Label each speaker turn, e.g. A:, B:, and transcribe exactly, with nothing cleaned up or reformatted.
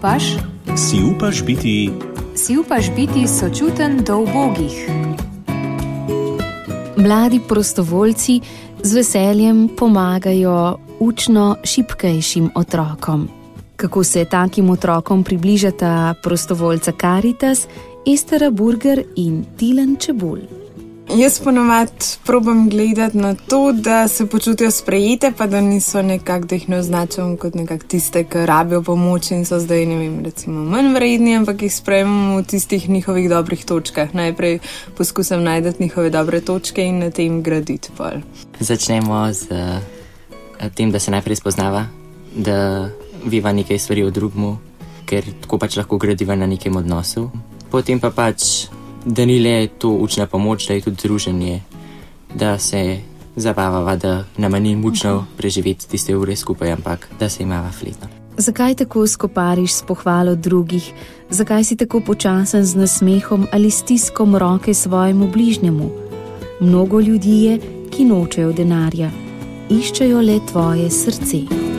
A: upaš?
B: Si upaš biti...
A: Si upaš biti sočuten do ubogih?
C: Mladi prostovoljci z veseljem pomagajo učno šibkejšim otrokom. Kako se takim otrokom približata prostovoljca Karitas, Estera Burger in Tilen Čebulj.
D: Jaz ponovadi probam gledati na to, da se počutijo sprejete, pa da niso nekako, da jih ne označam kot nekako tiste, ki rabijo pomoč in so zdaj, ne vem, recimo manj vredni, ampak jih sprejemam v tistih njihovih dobrih točkah. Najprej poskušam najti njihove dobre točke in na tem graditi pol.
E: Začnemo z tem, da se najprej spoznava, da viva nekaj stvari o drugmu, ker tako pač lahko gradiva na nekem odnosu. Potem pa pač, da ni le to učna pomoč, da je tudi druženje, da se zabavava, da nama ni mučno preživeti tiste ure skupaj, ampak da se imava fletno.
C: Zakaj tako skopariš s pohvalo drugih? Zakaj si tako počasen z nasmehom ali stiskom roke svojemu bližnjemu? Mnogo ljudi je, ki nočejo denarja, iščejo le tvoje srce.